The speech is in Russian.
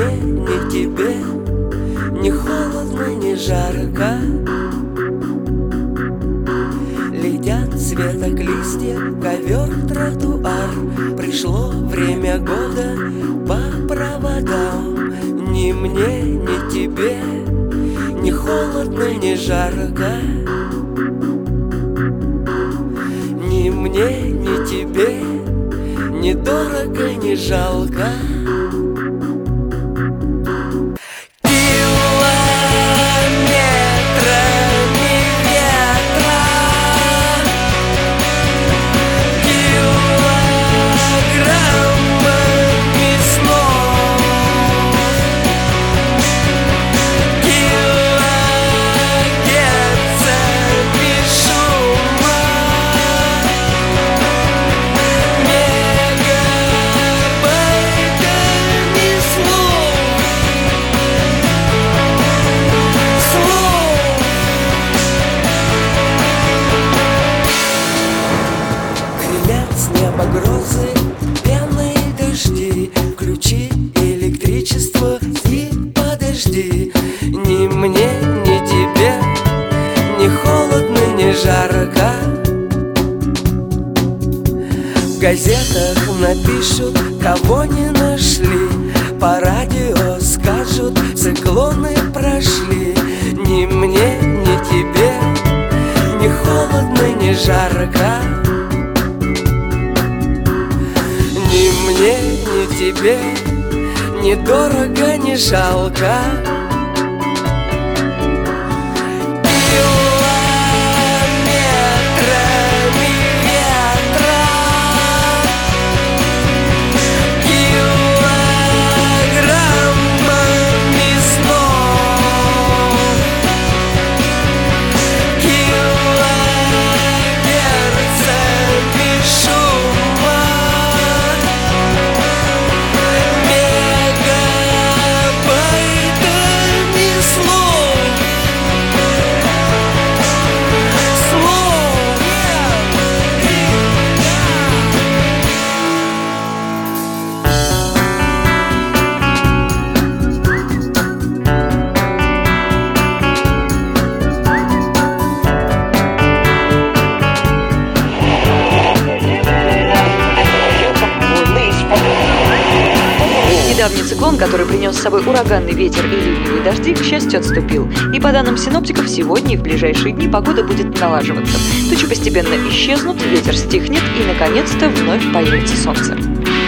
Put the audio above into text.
мне, ни тебе, ни холодно, ни жарко. Летят с веток листья, ковер, тротуар. Пришло время года по проводам. Ни мне, ни тебе, ни холодно, ни жарко. Ни мне, ни тебе, ни дорого, ни жалко. Грозы, пены и дожди. Включи электричество и подожди. Ни мне, ни тебе, ни холодно, ни жарко. В газетах напишут, кого не нашли. По радио скажут, циклоны прошли. Ни мне, ни тебе, ни холодно, ни жарко. Ни мне, ни тебе, ни дорого, ни жалко. Недавний циклон, который принес с собой ураганный ветер и ливневые дожди, к счастью, отступил. И по данным синоптиков, сегодня и в ближайшие дни погода будет налаживаться. Тучи постепенно исчезнут, ветер стихнет и, наконец-то, вновь появится солнце.